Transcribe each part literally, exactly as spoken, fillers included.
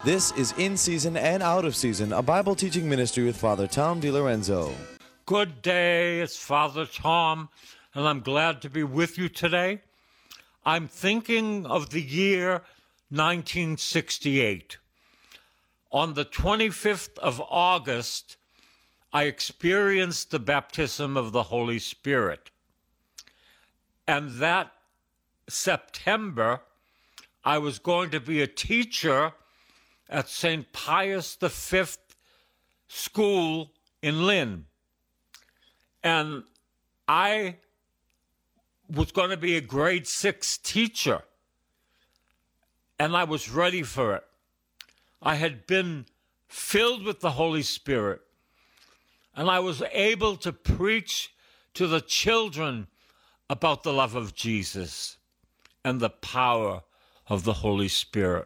This is In Season and Out of Season, a Bible teaching ministry with Father Tom DiLorenzo. Good day, it's Father Tom, and I'm glad to be with you today. I'm thinking of the year nineteen sixty-eight. On the twenty-fifth of August, I experienced the baptism of the Holy Spirit. And that September, I was going to be a teacher at Saint Pius the Fifth School in Lynn. And I was going to be a grade six teacher. And I was ready for it. I had been filled with the Holy Spirit. And I was able to preach to the children about the love of Jesus and the power of the Holy Spirit.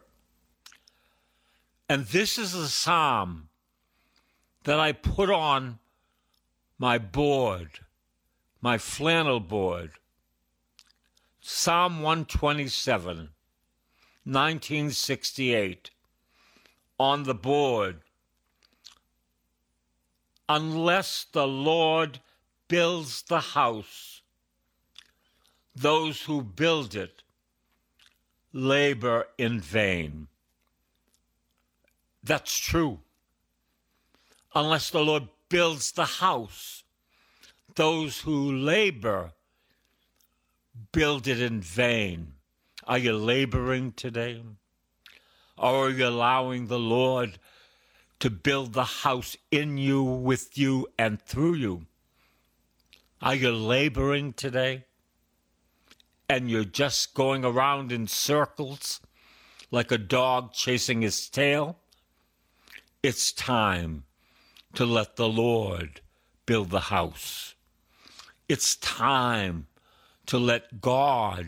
And this is a psalm that I put on my board, my flannel board. Psalm one twenty-seven, nineteen sixty-eight, on the board. Unless the Lord builds the house, those who build it labor in vain. That's true. Unless the Lord builds the house, those who labor build it in vain. Are you laboring today? Or are you allowing the Lord to build the house in you, with you, and through you? Are you laboring today? And you're just going around in circles like a dog chasing his tail? It's time to let the Lord build the house. It's time to let God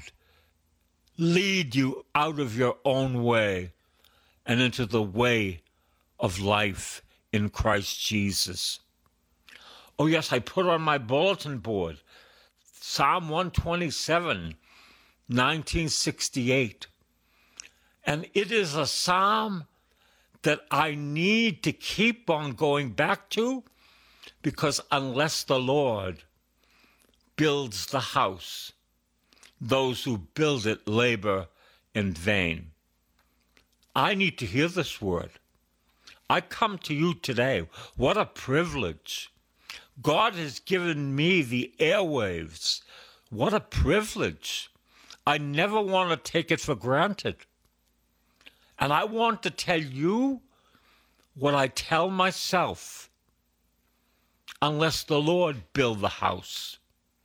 lead you out of your own way and into the way of life in Christ Jesus. Oh yes, I put on my bulletin board Psalm one twenty-seven, nineteen sixty-eight. And it is a psalm that I need to keep on going back to, because unless the Lord builds the house, those who build it labor in vain. I need to hear this word. I come to you today. What a privilege. God has given me the airwaves. What a privilege. I never want to take it for granted. And I want to tell you what I tell myself. Unless the Lord build the house,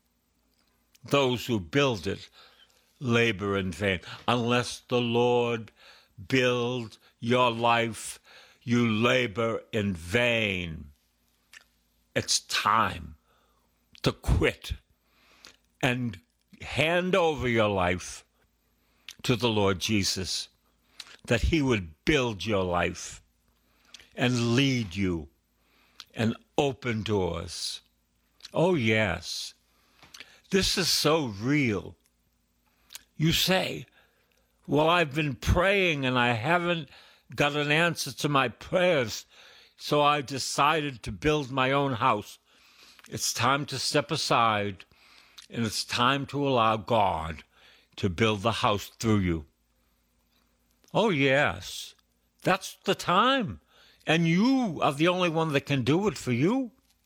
those who build it labor in vain. Unless the Lord build your life, you labor in vain. It's time to quit and hand over your life to the Lord Jesus, that he would build your life and lead you and open doors. Oh, yes. This is so real. You say, well, I've been praying and I haven't got an answer to my prayers, so I decided to build my own house. It's time to step aside, and it's time to allow God to build the house through you. Oh, yes, that's the time. And you are the only one that can do it for you.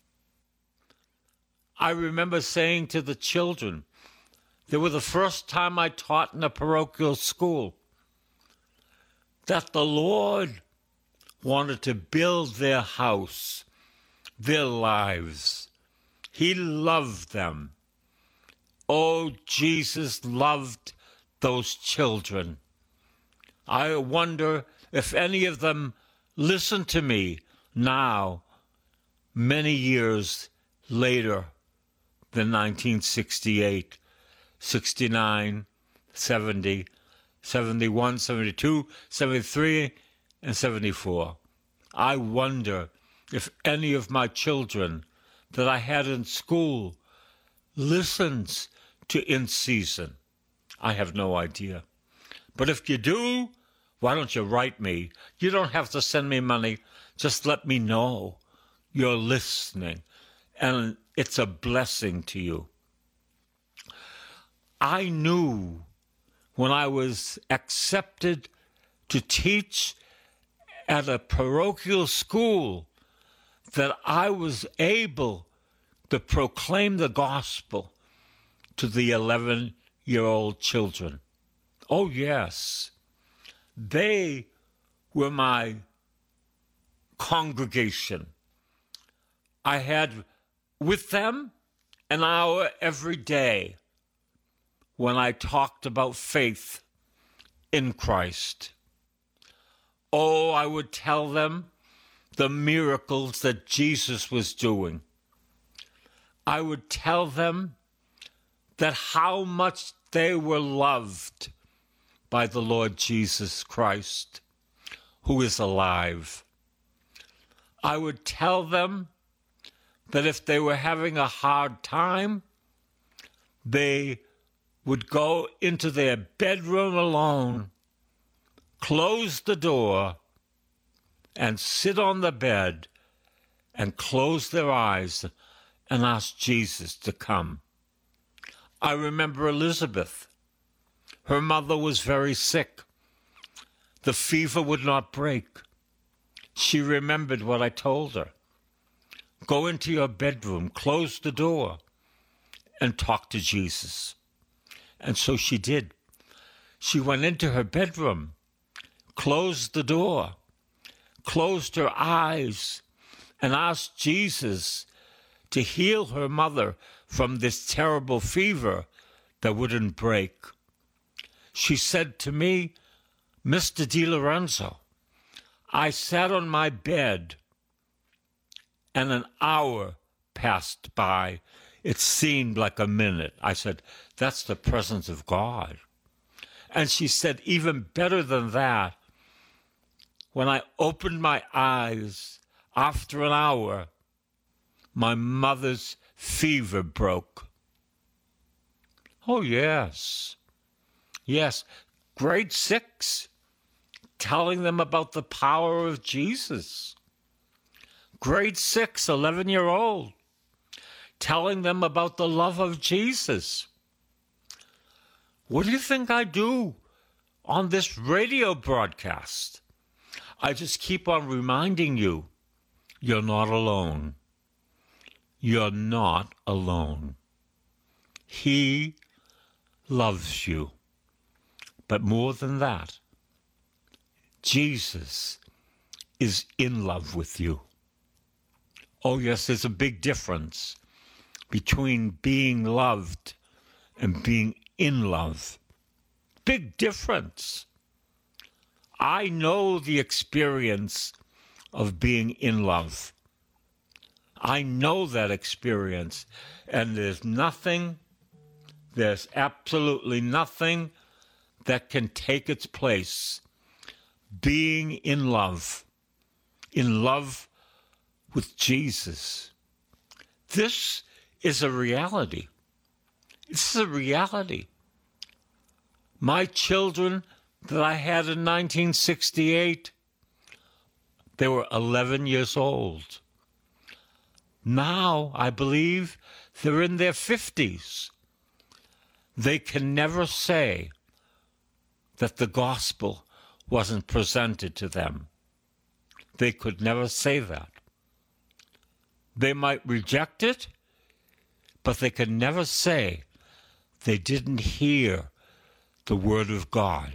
I remember saying to the children, they were the first time I taught in a parochial school, that the Lord wanted to build their house, their lives. He loved them. Oh, Jesus loved those children. I wonder if any of them listen to me now, many years later than nineteen sixty-eight, sixty-nine, seventy, seventy-one, seventy-two, seventy-three, and seventy-four. I wonder if any of my children that I had in school listens to In Season. I have no idea. But if you do, Why don't you write me? You don't have to send me money. Just let me know you're listening, and it's a blessing to you. I knew when I was accepted to teach at a parochial school that I was able to proclaim the gospel to the eleven-year-old children. Oh, yes. They were my congregation. I had with them an hour every day when I talked about faith in Christ. Oh, I would tell them the miracles that Jesus was doing. I would tell them that how much they were loved by the Lord Jesus Christ, who is alive. I would tell them that if they were having a hard time, they would go into their bedroom alone, close the door, and sit on the bed and close their eyes and ask Jesus to come. I remember Elizabeth. Her mother was very sick. The fever would not break. She remembered what I told her. Go into your bedroom, close the door, and talk to Jesus. And so she did. She went into her bedroom, closed the door, closed her eyes, and asked Jesus to heal her mother from this terrible fever that wouldn't break. She said to me, Mister DiLorenzo, I sat on my bed and an hour passed by. It seemed like a minute. I said, that's the presence of God. And she said, even better than that, when I opened my eyes after an hour, my mother's fever broke. Oh, yes. Yes, grade six, telling them about the power of Jesus. Grade six, eleven-year-old, telling them about the love of Jesus. What do you think I do on this radio broadcast? I just keep on reminding you, you're not alone. You're not alone. He loves you. But more than that, Jesus is in love with you. Oh, yes, there's a big difference between being loved and being in love. Big difference. I know the experience of being in love. I know that experience, and there's nothing, there's absolutely nothing that can take its place. Being in love, in love with Jesus. This is a reality. This is a reality. My children that I had in nineteen sixty-eight, they were eleven years old. Now, I believe, they're in their fifties. They can never say that the gospel wasn't presented to them. They could never say that. They might reject it, but they could never say they didn't hear the word of God.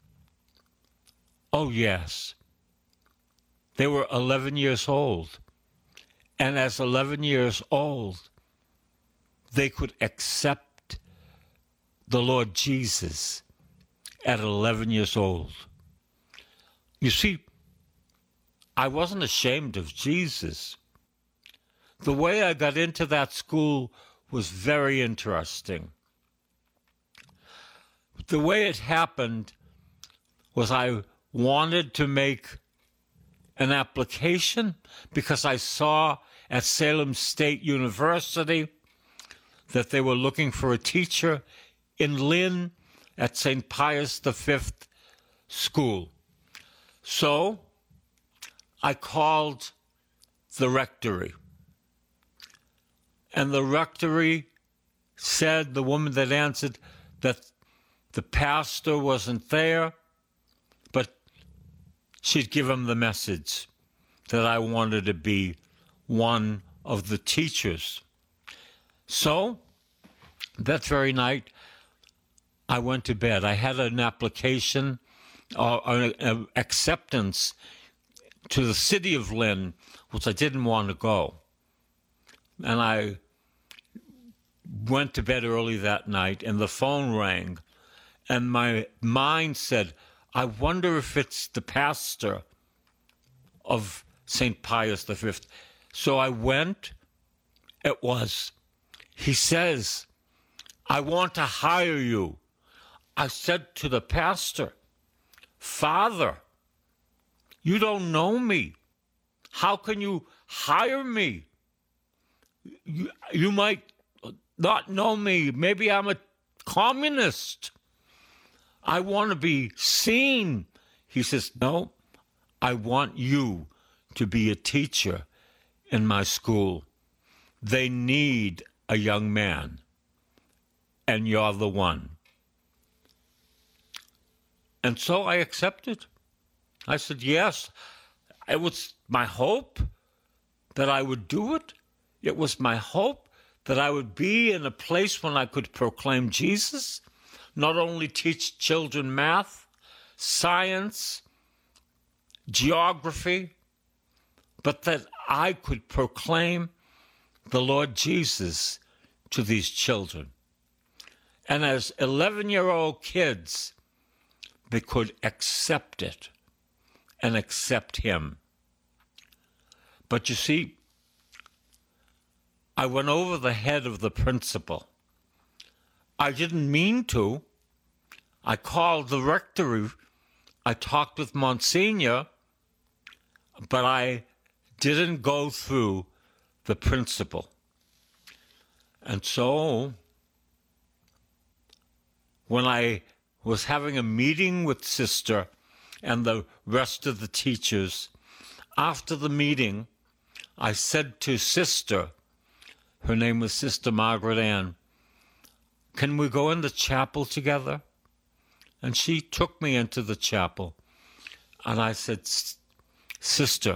Oh, yes. They were eleven years old. And as eleven years old, they could accept the Lord Jesus at eleven years old. You see, I wasn't ashamed of Jesus. The way I got into that school was very interesting. The way it happened was I wanted to make an application because I saw at Salem State University that they were looking for a teacher in Lynn at Saint Pius the Fifth School. So I called the rectory. And the rectory said, the woman that answered, that the pastor wasn't there, but she'd give him the message that I wanted to be one of the teachers. So that very night, I went to bed. I had an application or an acceptance to the city of Lynn, which I didn't want to go. And I went to bed early that night, and the phone rang, and my mind said, I wonder if it's the pastor of Saint Pius the Fifth. So I went. It was. He says, I want to hire you. I said to the pastor, Father, you don't know me. How can you hire me? You, you might not know me. Maybe I'm a communist. I want to be seen. He says, no, I want you to be a teacher in my school. They need a young man, and you're the one. And so I accepted. I said, yes, it was my hope that I would do it. It was my hope that I would be in a place when I could proclaim Jesus, not only teach children math, science, geography, but that I could proclaim the Lord Jesus to these children. And as eleven-year-old kids, they could accept it and accept him. But you see, I went over the head of the principal. I didn't mean to. I called the rectory. I talked with Monsignor, but I didn't go through the principal. And so, when I was having a meeting with Sister and the rest of the teachers, after the meeting, I said to Sister, her name was Sister Margaret Ann, can we go in the chapel together? And she took me into the chapel. And I said, Sister,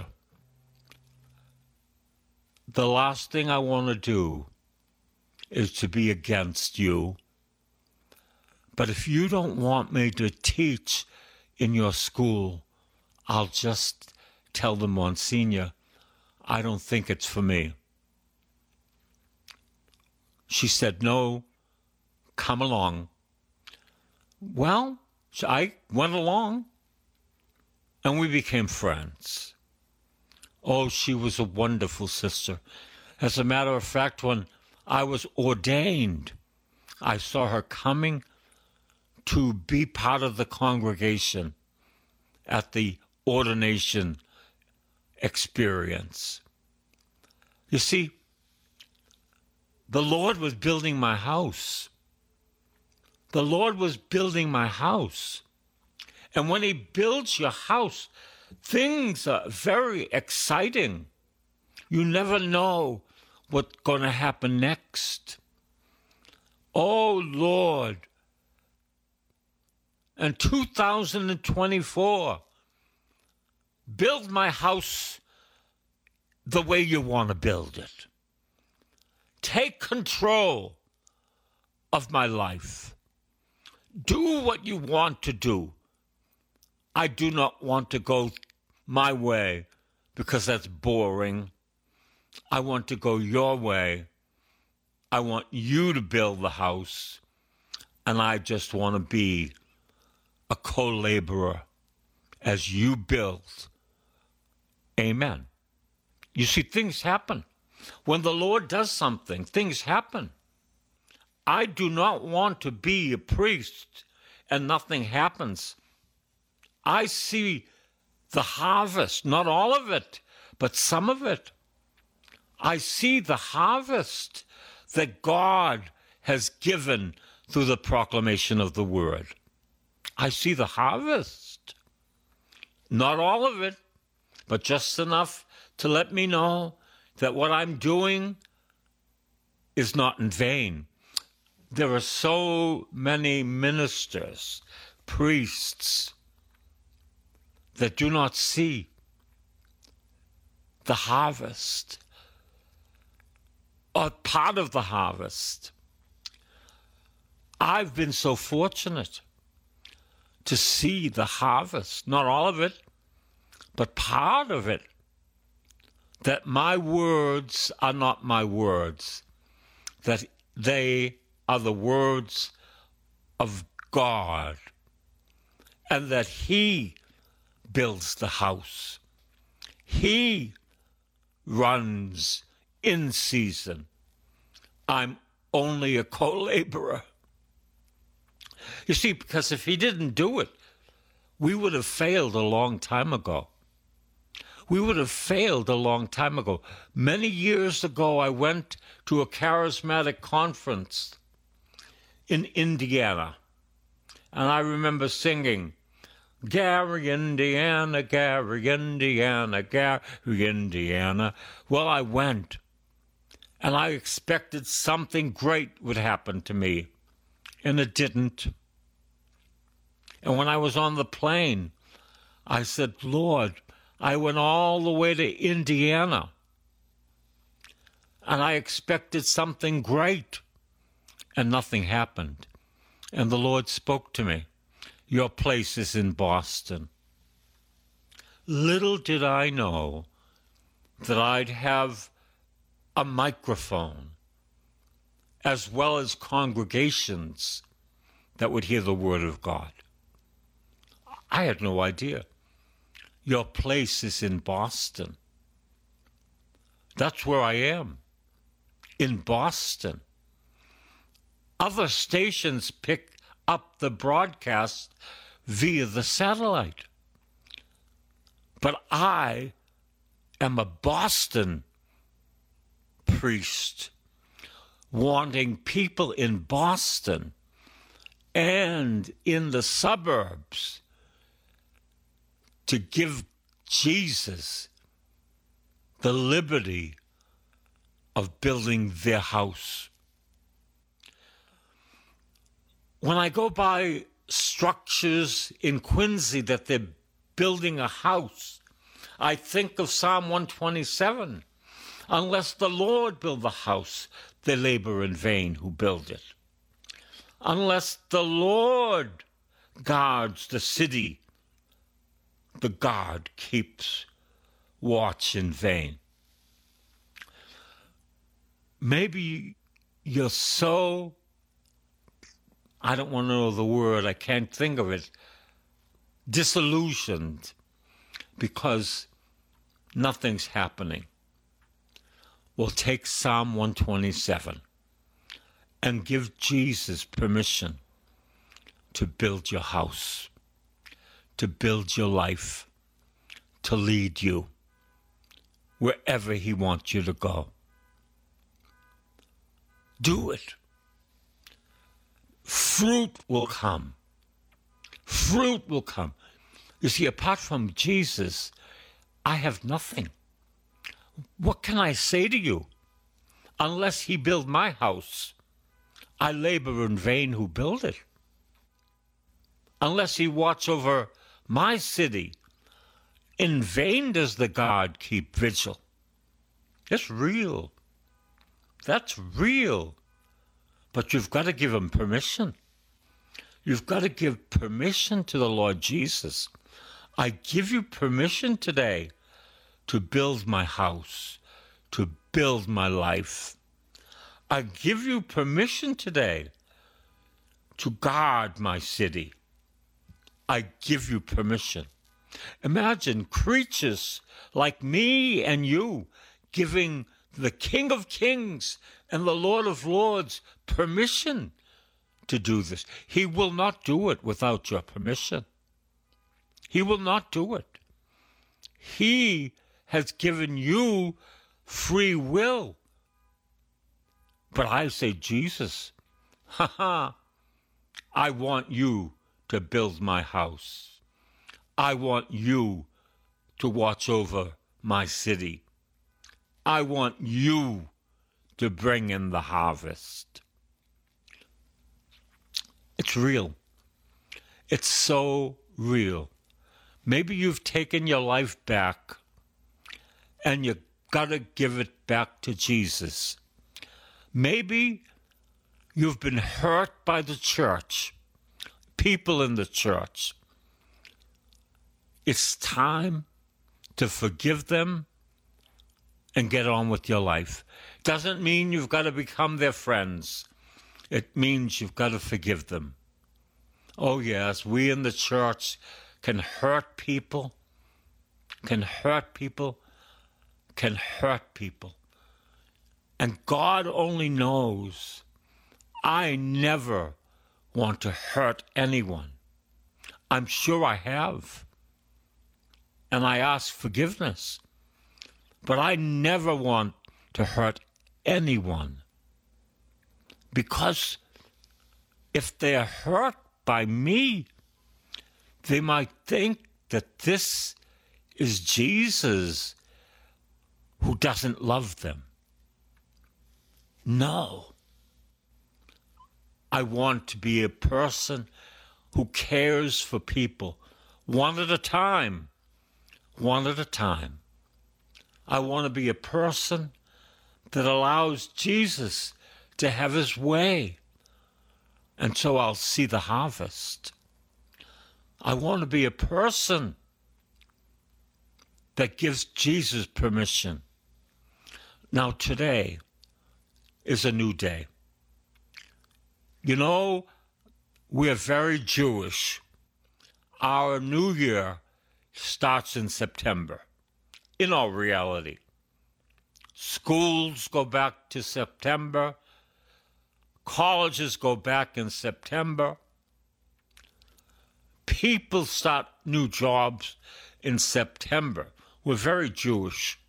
the last thing I want to do is to be against you. But if you don't want me to teach in your school, I'll just tell the Monsignor, I don't think it's for me. She said, no, come along. Well, I went along, and we became friends. Oh, she was a wonderful sister. As a matter of fact, when I was ordained, I saw her coming to be part of the congregation at the ordination experience. You see, the Lord was building my house. The Lord was building my house. And when he builds your house, things are very exciting. You never know what's going to happen next. Oh, Lord. In two thousand twenty-four, build my house the way you want to build it. Take control of my life. Do what you want to do. I do not want to go my way because that's boring. I want to go your way. I want you to build the house, and I just want to be a co-laborer as you build. Amen. You see, things happen. When the Lord does something, things happen. I do not want to be a priest and nothing happens. I see the harvest, not all of it, but some of it. I see the harvest that God has given through the proclamation of the word. I see the harvest. Not all of it, but just enough to let me know that what I'm doing is not in vain. There are so many ministers, priests, that do not see the harvest or part of the harvest. I've been so fortunate to see the harvest, not all of it, but part of it, that my words are not my words, that they are the words of God, and that He builds the house. He runs in season. I'm only a co-laborer. You see, because if He didn't do it, we would have failed a long time ago. We would have failed a long time ago. Many years ago, I went to a charismatic conference in Indiana, and I remember singing, Gary, Indiana, Gary, Indiana, Gary, Indiana. Well, I went, and I expected something great would happen to me, and it didn't. And when I was on the plane, I said, Lord, I went all the way to Indiana, and I expected something great, and nothing happened. And the Lord spoke to me, your place is in Boston. Little did I know that I'd have a microphone, as well as congregations that would hear the word of God. I had no idea. Your place is in Boston. That's where I am, in Boston. Other stations pick up the broadcast via the satellite. But I am a Boston priest, wanting people in Boston and in the suburbs to give Jesus the liberty of building their house. When I go by structures in Quincy that they're building a house, I think of Psalm one twenty-seven. Unless the Lord build the house, they labor in vain who build it. Unless the Lord guards the city, the guard keeps watch in vain. Maybe you're so, I don't want to know the word, I can't think of it, disillusioned because nothing's happening. Well, take Psalm one twenty-seven and give Jesus permission to build your house, to build your life, to lead you wherever He wants you to go. Do it. Fruit will come. Fruit will come. You see, apart from Jesus, I have nothing. What can I say to you? Unless He build my house, I labor in vain who build it. Unless He watch over my city, in vain does the guard keep vigil. It's real. That's real. But you've got to give Him permission. You've got to give permission to the Lord Jesus. I give you permission today to build my house, to build my life. I give you permission today to guard my city. I give you permission. Imagine creatures like me and you giving the King of Kings and the Lord of Lords permission to do this. He will not do it without your permission. He will not do it. He has given you free will. But I say, Jesus, ha ha, I want you to build my house. I want you to watch over my city. I want you to bring in the harvest. It's real. It's so real. Maybe you've taken your life back and you got to give it back to Jesus. Maybe you've been hurt by the church, people in the church. It's time to forgive them and get on with your life. Doesn't mean you've got to become their friends. It means you've got to forgive them. Oh yes, we in the church can hurt people, can hurt people, can hurt people. And God only knows I never want to hurt anyone. I'm sure I have. And I ask forgiveness. But I never want to hurt anyone. Because if they're hurt by me, they might think that this is Jesus who doesn't love them. No. I want to be a person who cares for people one at a time, one at a time. I want to be a person that allows Jesus to have his way, and so I'll see the harvest. I want to be a person that gives Jesus permission. Now today is a new day. You know, we're very Jewish. Our new year starts in September, in all reality. Schools go back to September. Colleges go back in September. People start new jobs in September. We're very Jewish.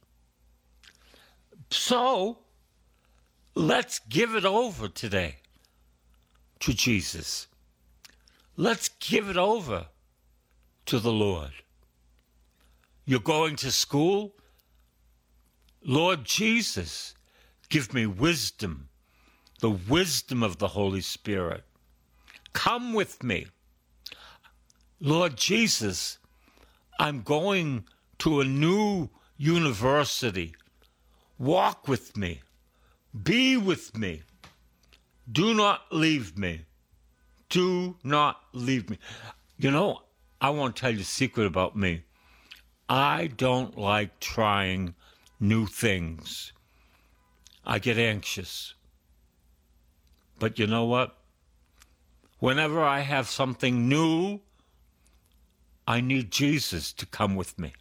So, let's give it over today to Jesus. Let's give it over to the Lord. You're going to school? Lord Jesus, give me wisdom, the wisdom of the Holy Spirit. Come with me. Lord Jesus, I'm going to a new university. Walk with me. Be with me. Do not leave me. Do not leave me. You know, I want to tell you a secret about me. I don't like trying new things. I get anxious. But you know what? Whenever I have something new, I need Jesus to come with me.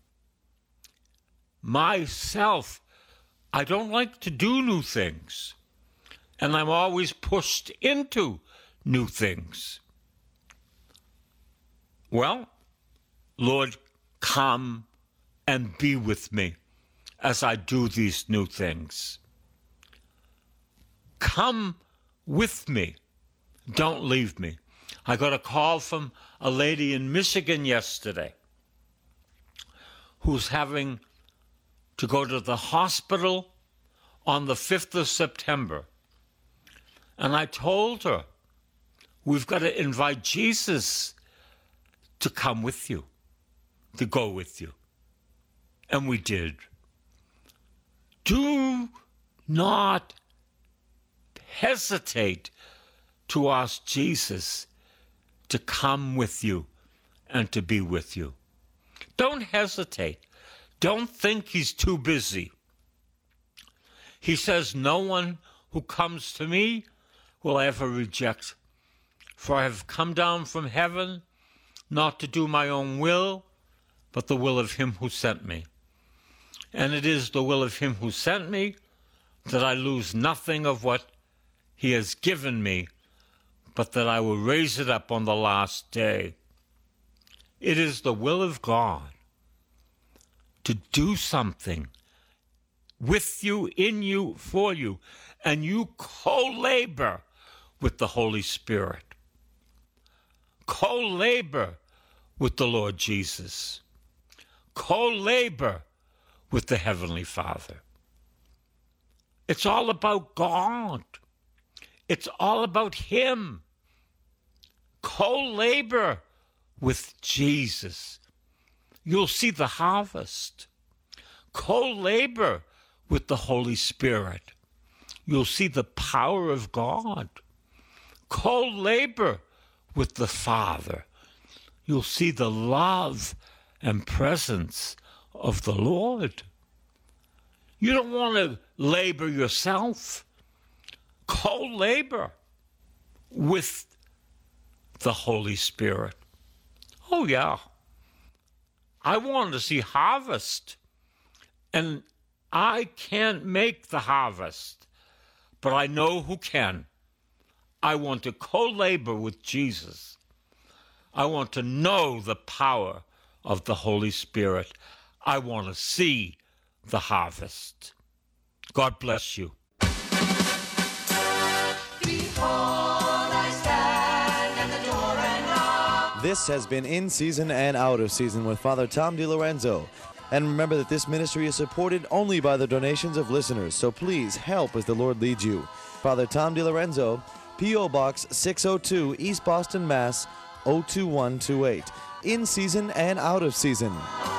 Myself, I don't like to do new things. And I'm always pushed into new things. Well, Lord, come and be with me as I do these new things. Come with me. Don't leave me. I got a call from a lady in Michigan yesterday who's having to go to the hospital on the fifth of September. And I told her, we've got to invite Jesus to come with you, to go with you. And we did. Do not hesitate to ask Jesus to come with you and to be with you. Don't hesitate. Don't think he's too busy. He says, no one who comes to me will I ever reject. For I have come down from heaven not to do my own will, but the will of him who sent me. And it is the will of him who sent me that I lose nothing of what he has given me, but that I will raise it up on the last day. It is the will of God to do something with you, in you, for you, and you co-labor with the Holy Spirit. Co-labor with the Lord Jesus. Co-labor with the Heavenly Father. It's all about God. It's all about Him. Co-labor with Jesus. You'll see the harvest. Co-labor with the Holy Spirit. You'll see the power of God. Co-labor with the Father. You'll see the love and presence of the Lord. You don't want to labor yourself. Co-labor with the Holy Spirit. Oh, yeah. I want to see harvest. And I can't make the harvest, but I know who can. I want to co-labor with Jesus. I want to know the power of the Holy Spirit. I want to see the harvest. God bless you. This has been In Season and Out of Season with Father Tom DiLorenzo. And remember that this ministry is supported only by the donations of listeners, so please help as the Lord leads you. Father Tom DiLorenzo, P O Box six oh two, East Boston, Mass. oh two one two eight. In Season and Out of Season.